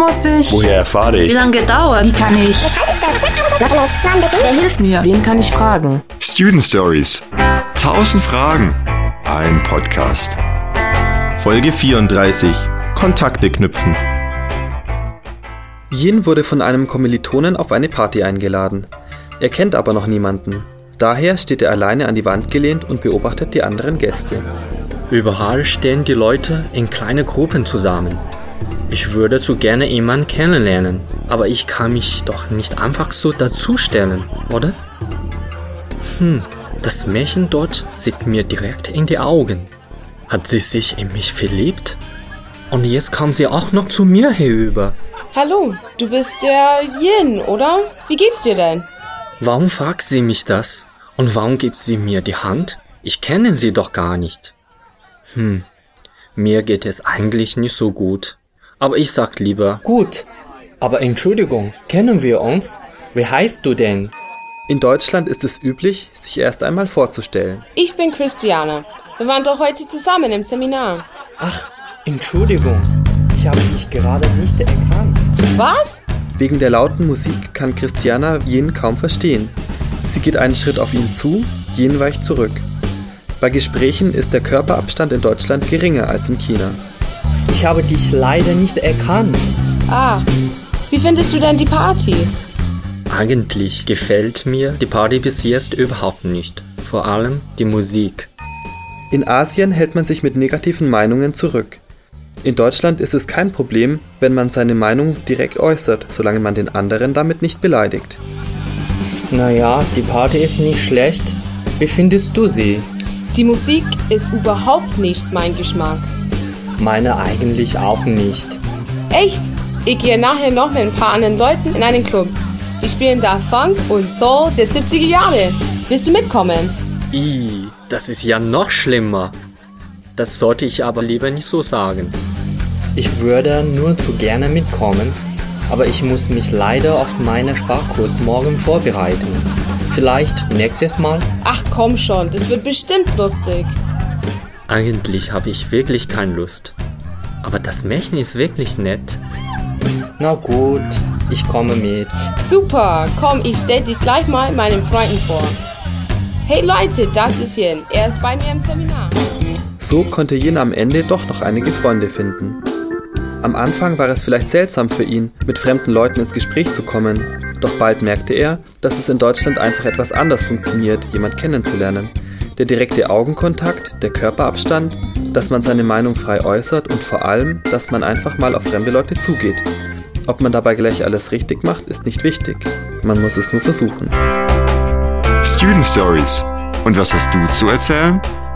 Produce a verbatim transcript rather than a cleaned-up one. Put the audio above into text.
Vorsicht! Woher erfahre ich? Wie lange gedauert? Wie kann ich? Wer hilft mir? Wen kann ich fragen? Student Stories. Tausend Fragen. Ein Podcast. Folge vierunddreißig. Kontakte knüpfen. Yin wurde von einem Kommilitonen auf eine Party eingeladen. Er kennt aber noch niemanden. Daher steht er alleine an die Wand gelehnt und beobachtet die anderen Gäste. Überall stehen die Leute in kleine Gruppen zusammen. Ich würde so gerne jemanden kennenlernen, aber ich kann mich doch nicht einfach so dazustellen, oder? Hm, das Mädchen dort sieht mir direkt in die Augen. Hat sie sich in mich verliebt? Und jetzt kam sie auch noch zu mir herüber. Hallo, du bist der Yin, oder? Wie geht's dir denn? Warum fragt sie mich das? Und warum gibt sie mir die Hand? Ich kenne sie doch gar nicht. Hm, mir geht es eigentlich nicht so gut. Aber ich sag lieber, gut, aber Entschuldigung, kennen wir uns? Wie heißt du denn? In Deutschland ist es üblich, sich erst einmal vorzustellen. Ich bin Christiane. Wir waren doch heute zusammen im Seminar. Ach, Entschuldigung, ich habe dich gerade nicht erkannt. Was? Wegen der lauten Musik kann Christiana Yin kaum verstehen. Sie geht einen Schritt auf ihn zu, Yin weicht zurück. Bei Gesprächen ist der Körperabstand in Deutschland geringer als in China. Ich habe dich leider nicht erkannt. Ah, wie findest du denn die Party? Eigentlich gefällt mir die Party bis jetzt überhaupt nicht. Vor allem die Musik. In Asien hält man sich mit negativen Meinungen zurück. In Deutschland ist es kein Problem, wenn man seine Meinung direkt äußert, solange man den anderen damit nicht beleidigt. Naja, die Party ist nicht schlecht. Wie findest du sie? Die Musik ist überhaupt nicht mein Geschmack. Meine eigentlich auch nicht. Echt? Ich gehe nachher noch mit ein paar anderen Leuten in einen Club. Die spielen da Funk und Soul der siebziger Jahre. Willst du mitkommen? Ih, das ist ja noch schlimmer. Das sollte ich aber lieber nicht so sagen. Ich würde nur zu gerne mitkommen, aber ich muss mich leider auf meinen Sprachkurs morgen vorbereiten. Vielleicht nächstes Mal? Ach komm schon, das wird bestimmt lustig. Eigentlich habe ich wirklich keine Lust. Aber das Mädchen ist wirklich nett. Na gut, ich komme mit. Super, komm, ich stell dich gleich mal meinen Freunden vor. Hey Leute, das ist Yin. Er ist bei mir im Seminar. So konnte Yin am Ende doch noch einige Freunde finden. Am Anfang war es vielleicht seltsam für ihn, mit fremden Leuten ins Gespräch zu kommen. Doch bald merkte er, dass es in Deutschland einfach etwas anders funktioniert, jemand kennenzulernen. Der direkte Augenkontakt, der Körperabstand, dass man seine Meinung frei äußert und vor allem, dass man einfach mal auf fremde Leute zugeht. Ob man dabei gleich alles richtig macht, ist nicht wichtig. Man muss es nur versuchen. Student Stories. Und was hast du zu erzählen?